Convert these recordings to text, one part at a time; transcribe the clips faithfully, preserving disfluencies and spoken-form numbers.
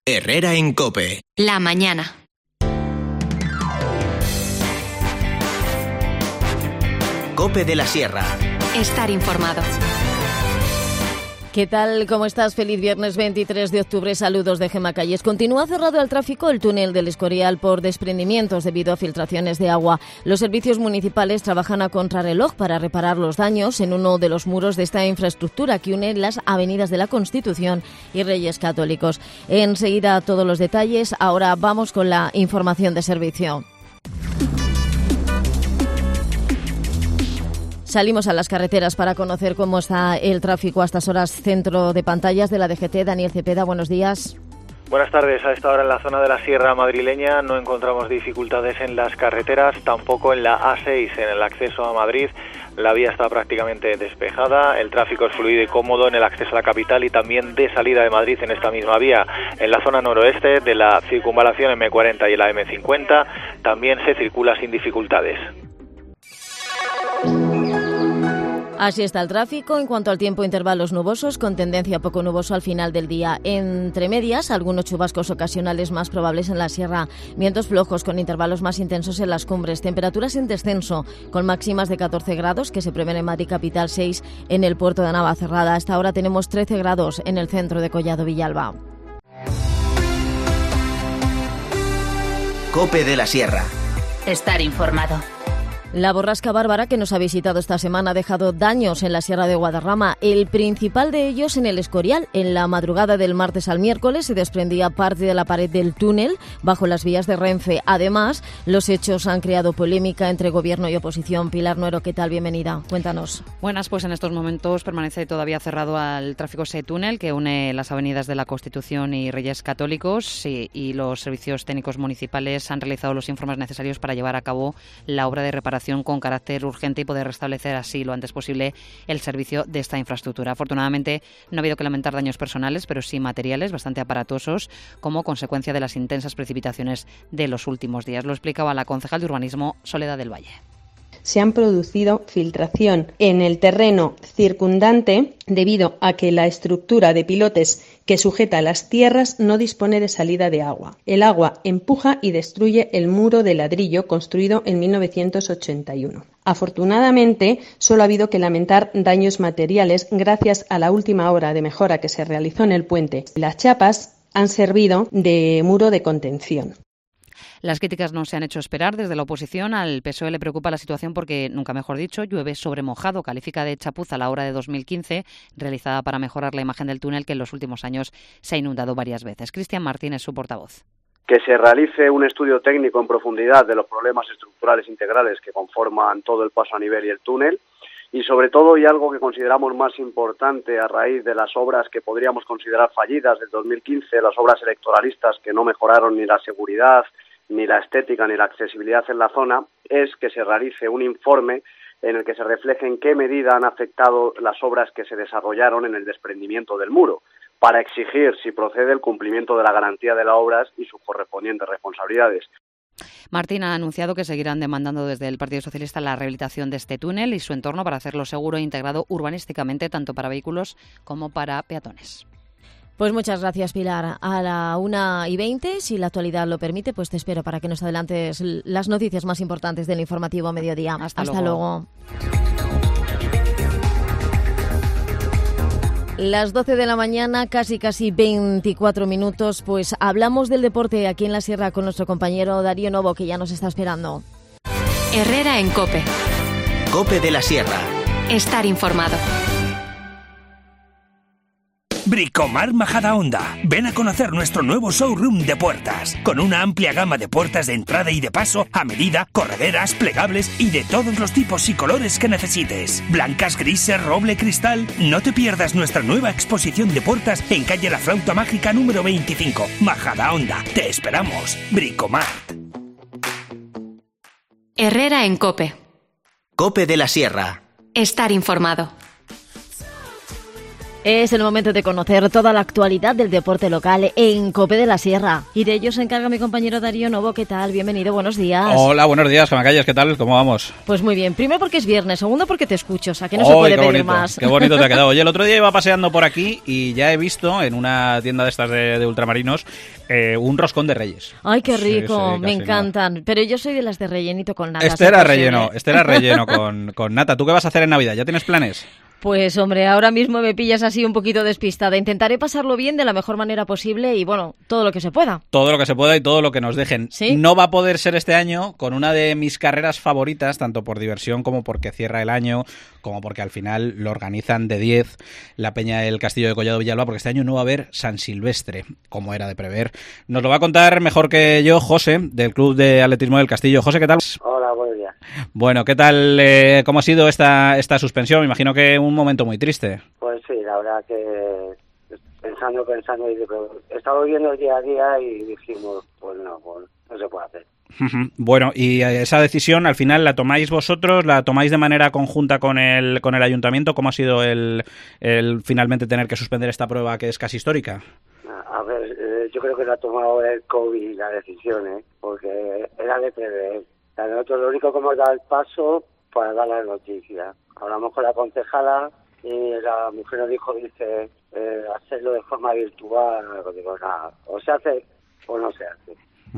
Herrera en COPE. La mañana. COPE de la Sierra. Estar informado. ¿Qué tal? ¿Cómo estás? Feliz viernes veintitrés de octubre. Saludos de Gemma Calles. Continúa cerrado al tráfico el túnel del Escorial por desprendimientos debido a filtraciones de agua. Los servicios municipales trabajan a contrarreloj para reparar los daños en uno de los muros de esta infraestructura que une las avenidas de la Constitución y Reyes Católicos. Enseguida todos los detalles. Ahora vamos con la información de servicio. Salimos a las carreteras para conocer cómo está el tráfico a estas horas. Centro de pantallas de la D G T, Daniel Cepeda, buenos días. Buenas tardes. A esta hora en la zona de la Sierra madrileña no encontramos dificultades en las carreteras, tampoco en la A seis, en el acceso a Madrid. La vía está prácticamente despejada, el tráfico es fluido y cómodo en el acceso a la capital y también de salida de Madrid en esta misma vía. En la zona noroeste de la circunvalación eme cuarenta y la eme cincuenta también se circula sin dificultades. Así está el tráfico. En cuanto al tiempo, intervalos nubosos con tendencia poco nuboso al final del día. Entre medias, algunos chubascos ocasionales más probables en la sierra. Vientos flojos con intervalos más intensos en las cumbres. Temperaturas en descenso con máximas de catorce grados que se prevén en Madrid capital, seis en el puerto de Navacerrada. Hasta ahora tenemos trece grados en el centro de Collado Villalba. COPE de la Sierra. Estar informado. La borrasca Bárbara que nos ha visitado esta semana ha dejado daños en la Sierra de Guadarrama, el principal de ellos en el Escorial. En la madrugada del martes al miércoles se desprendía parte de la pared del túnel bajo las vías de Renfe. Además, los hechos han creado polémica entre gobierno y oposición. Pilar Nuero, ¿qué tal? Bienvenida. Cuéntanos. Buenas, pues en estos momentos permanece todavía cerrado al tráfico ese túnel que une las avenidas de la Constitución y Reyes Católicos y, y los servicios técnicos municipales han realizado los informes necesarios para llevar a cabo la obra de reparación con carácter urgente y poder restablecer así lo antes posible el servicio de esta infraestructura. Afortunadamente no ha habido que lamentar daños personales, pero sí materiales bastante aparatosos como consecuencia de las intensas precipitaciones de los últimos días. Lo explicaba la concejal de Urbanismo, Soledad del Valle. Se han producido filtración en el terreno circundante debido a que la estructura de pilotes que sujeta las tierras no dispone de salida de agua. El agua empuja y destruye el muro de ladrillo construido en mil novecientos ochenta y uno. Afortunadamente, solo ha habido que lamentar daños materiales gracias a la última obra de mejora que se realizó en el puente. Las chapas han servido de muro de contención. Las críticas no se han hecho esperar. Desde la oposición al P S O E le preocupa la situación porque, nunca mejor dicho, llueve sobre mojado. Califica de chapuza la obra de dos mil quince, realizada para mejorar la imagen del túnel que en los últimos años se ha inundado varias veces. Cristian Martín es su portavoz. Que se realice un estudio técnico en profundidad de los problemas estructurales integrales que conforman todo el paso a nivel y el túnel. Y sobre todo, y algo que consideramos más importante a raíz de las obras que podríamos considerar fallidas del dos mil quince, las obras electoralistas que no mejoraron ni la seguridad, ni la estética ni la accesibilidad en la zona, es que se realice un informe en el que se refleje en qué medida han afectado las obras que se desarrollaron en el desprendimiento del muro, para exigir, si procede, el cumplimiento de la garantía de las obras y sus correspondientes responsabilidades. Martín ha anunciado que seguirán demandando desde el Partido Socialista la rehabilitación de este túnel y su entorno para hacerlo seguro e integrado urbanísticamente tanto para vehículos como para peatones. Pues muchas gracias, Pilar. A la una y veinte, si la actualidad lo permite, pues te espero para que nos adelantes las noticias más importantes del informativo mediodía. Hasta, Hasta luego. luego. Las doce de la mañana, casi casi veinticuatro minutos, pues hablamos del deporte aquí en la Sierra con nuestro compañero Darío Novo, que ya nos está esperando. Herrera en COPE. COPE de la Sierra. Estar informado. Bricomart Majadahonda. Ven a conocer nuestro nuevo showroom de puertas, con una amplia gama de puertas de entrada y de paso, a medida, correderas, plegables y de todos los tipos y colores que necesites. Blancas, grises, roble, cristal. No te pierdas nuestra nueva exposición de puertas en calle La Flauta Mágica número veinticinco. Majadahonda. Te esperamos. Bricomart. Herrera en COPE. COPE de la Sierra. Estar informado. Es el momento de conocer toda la actualidad del deporte local en COPE de la Sierra. Y de ello se encarga mi compañero Darío Novo. ¿Qué tal? Bienvenido, buenos días. Hola, buenos días, Gemma Calles. ¿Qué tal? ¿Cómo vamos? Pues muy bien. Primero porque es viernes, segundo porque te escucho. O sea, que no se puede pedir bonito, más. Qué bonito te ha quedado. Oye, el otro día iba paseando por aquí y ya he visto en una tienda de estas de, de ultramarinos eh, un roscón de Reyes. Ay, qué rico. Sí, sí, me encantan. Nada. Pero yo soy de las de rellenito con nata. Este era relleno, este era relleno con, con nata. ¿Tú qué vas a hacer en Navidad? ¿Ya tienes planes? Pues hombre, ahora mismo me pillas así un poquito despistada. Intentaré pasarlo bien de la mejor manera posible y bueno, todo lo que se pueda. Todo lo que se pueda y todo lo que nos dejen. ¿Sí? No va a poder ser este año con una de mis carreras favoritas, tanto por diversión como porque cierra el año, como porque al final lo organizan de diez la Peña del Castillo de Collado Villalba, porque este año no va a haber San Silvestre, como era de prever. Nos lo va a contar mejor que yo José, del Club de Atletismo del Castillo. José, ¿qué tal? Hola, buenos días. Bueno, ¿qué tal? Eh, ¿Cómo ha sido esta, esta suspensión? Me imagino que un momento muy triste. Pues sí, la verdad que pensando, pensando, y estaba viendo el día a día y dijimos, pues no, pues no se puede hacer. Bueno, y esa decisión al final la tomáis vosotros, la tomáis de manera conjunta con el con el ayuntamiento. ¿Cómo ha sido el, el finalmente tener que suspender esta prueba que es casi histórica? A ver, eh, yo creo que lo ha tomado el COVID la decisión, ¿eh? Porque era de prever. Nosotros lo único que hemos dado el paso para dar la noticia. Hablamos con la concejala y la mujer nos dijo, dice, eh, hacerlo de forma virtual. Digo, nada, o se hace o no se hace.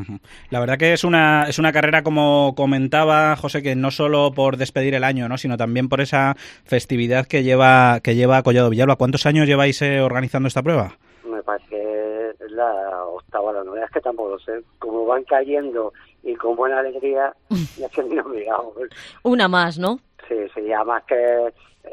La verdad que es una es una carrera, como comentaba José, que no solo por despedir el año, ¿no?, sino también por esa festividad que lleva que lleva Collado Villalba. ¿Cuántos años lleváis eh, organizando esta prueba? Me parece que es la octava, la novena, es que tampoco lo sé. Como van cayendo y con buena alegría, ya que no me digamos. Una más, ¿no? Sí, sí, además que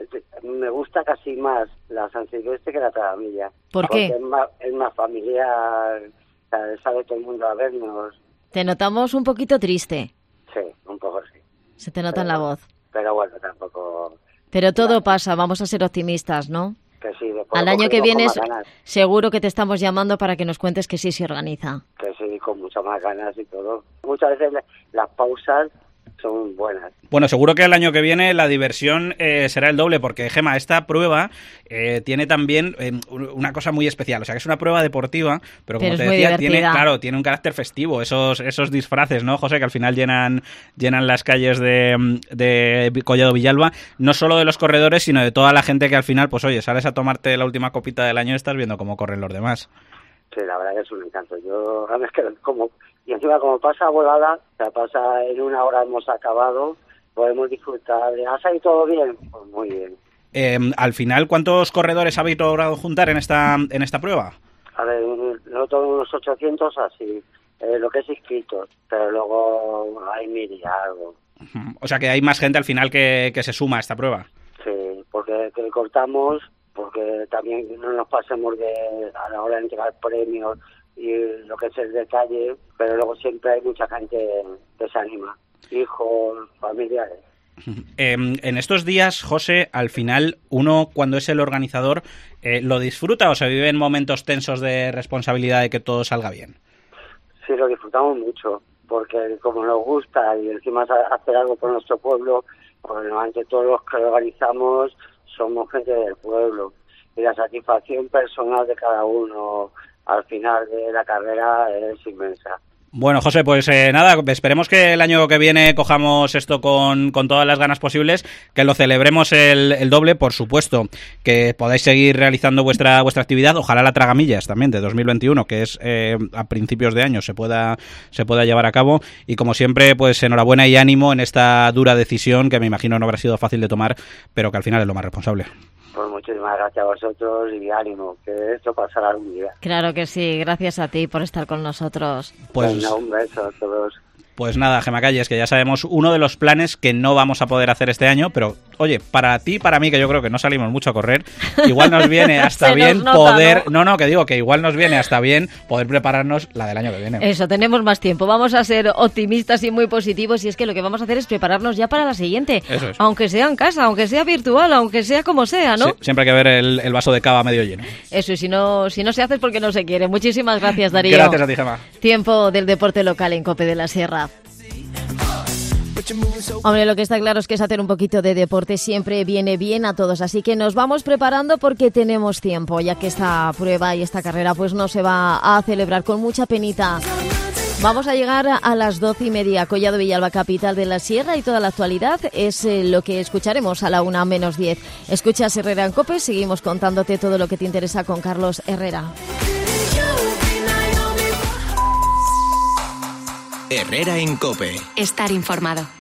me gusta casi más la San Silvestre que la Taramilla. ¿Por qué? Porque es más, es más familiar, sabe todo el mundo a vernos. Te notamos un poquito triste. Sí, un poco sí. Se te nota pero, en la voz. Pero bueno, tampoco... Pero todo claro. pasa, vamos a ser optimistas, ¿no? Que sí, al año que viene seguro que te estamos llamando para que nos cuentes que sí se organiza. Que sí, con muchas más ganas y todo. Muchas veces las pausas son buenas. Bueno, seguro que el año que viene la diversión eh, será el doble, porque, Gema, esta prueba eh, tiene también eh, una cosa muy especial. O sea, que es una prueba deportiva, pero como pero te es muy decía, divertida. tiene, claro, tiene un carácter festivo. Esos esos disfraces, ¿no, José? Que al final llenan llenan las calles de, de Collado Villalba, no solo de los corredores, sino de toda la gente que al final, pues oye, sales a tomarte la última copita del año y estás viendo cómo corren los demás. Sí, la verdad que es un encanto. Yo, a ver, es que como... Y encima, como pasa volada, o sea, pasa en una hora hemos acabado, podemos disfrutar. ¿Ha salido todo bien? Pues muy bien. Eh, al final, ¿cuántos corredores habéis logrado juntar en esta en esta prueba? A ver, nosotros unos ochocientos así, eh, lo que es inscritos, pero luego hay mil y algo. O sea, que hay más gente al final que, que se suma a esta prueba. Sí, porque que cortamos, porque también no nos pasemos de a la hora de entregar premios y lo que es el detalle, pero luego siempre hay mucha gente que se anima, hijos, familiares. Eh, en estos días, José, al final uno cuando es el organizador eh, lo disfruta o se viven momentos tensos de responsabilidad de que todo salga bien. Sí, lo disfrutamos mucho, porque como nos gusta y encima hacer algo por nuestro pueblo, porque normalmente todos los que lo organizamos somos gente del pueblo y la satisfacción personal de cada uno al final de la carrera es inmensa. Bueno, José, pues eh, nada, esperemos que el año que viene cojamos esto con, con todas las ganas posibles, que lo celebremos el, el doble, por supuesto, que podáis seguir realizando vuestra vuestra actividad, ojalá la Tragamillas también de dos mil veintiuno, que es eh, a principios de año, se pueda se pueda llevar a cabo, y como siempre, pues enhorabuena y ánimo en esta dura decisión, que me imagino no habrá sido fácil de tomar, pero que al final es lo más responsable. Pues muchísimas gracias a vosotros y ánimo, que esto pasará algún día. Claro que sí, gracias a ti por estar con nosotros. Pues Venga, un beso a todos. Pues nada, Gemma Calles, que ya sabemos uno de los planes que no vamos a poder hacer este año, pero oye, para ti y para mí, que yo creo que no salimos mucho a correr, igual nos viene hasta bien nota, poder... ¿no? no, no, que digo que igual nos viene hasta bien poder prepararnos la del año que viene. Eso, tenemos más tiempo, vamos a ser optimistas y muy positivos, y es que lo que vamos a hacer es prepararnos ya para la siguiente. Eso es. Aunque sea en casa, aunque sea virtual, aunque sea como sea, ¿no? Sí, siempre hay que ver el, el vaso de cava medio lleno. Eso, y si no, si no se hace es porque no se quiere. Muchísimas gracias, Darío. Gracias a ti, Gemma. Tiempo del deporte local en COPE de la Sierra. Hombre, lo que está claro es que es hacer un poquito de deporte siempre viene bien a todos, así que nos vamos preparando porque tenemos tiempo, ya que esta prueba y esta carrera pues no se va a celebrar con mucha penita. Vamos a llegar a las doce y media. Collado Villalba, capital de la Sierra, y toda la actualidad es eh, lo que escucharemos a la una menos diez. Escuchas Herrera en COPE, seguimos contándote todo lo que te interesa con Carlos Herrera. Herrera en COPE. Estar informado.